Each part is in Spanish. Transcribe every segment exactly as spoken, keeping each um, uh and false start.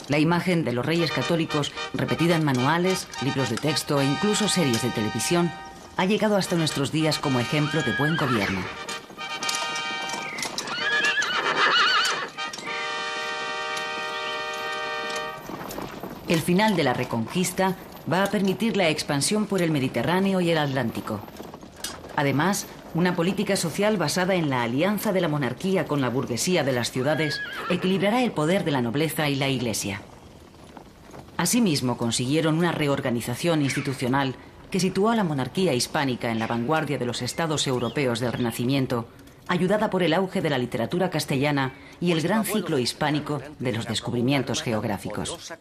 La imagen de los reyes católicos, repetida en manuales, libros de texto e incluso series de televisión, ha llegado hasta nuestros días como ejemplo de buen gobierno. El final de la Reconquista va a permitir la expansión por el Mediterráneo y el Atlántico. Además, una política social basada en la alianza de la monarquía con la burguesía de las ciudades equilibrará el poder de la nobleza y la Iglesia. Asimismo, consiguieron una reorganización institucional que situó a la monarquía hispánica en la vanguardia de los estados europeos del Renacimiento, ayudada por el auge de la literatura castellana y el gran ciclo hispánico de los descubrimientos geográficos.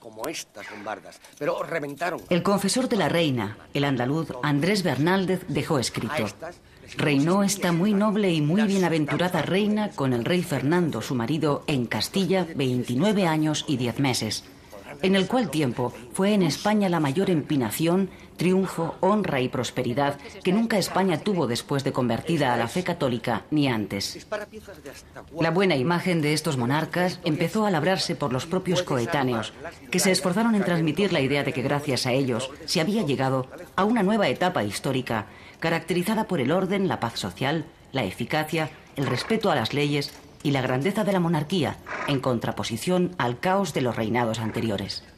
El confesor de la reina, el andaluz Andrés Bernaldez, dejó escrito: reinó esta muy noble y muy bienaventurada reina con el rey Fernando, su marido, en Castilla veintinueve años y diez meses, en el cual tiempo fue en España la mayor empinación, triunfo, honra y prosperidad que nunca España tuvo después de convertida a la fe católica, ni antes. La buena imagen de estos monarcas empezó a labrarse por los propios coetáneos, que se esforzaron en transmitir la idea de que gracias a ellos se había llegado a una nueva etapa histórica, caracterizada por el orden, la paz social, la eficacia, el respeto a las leyes y la grandeza de la monarquía, en contraposición al caos de los reinados anteriores.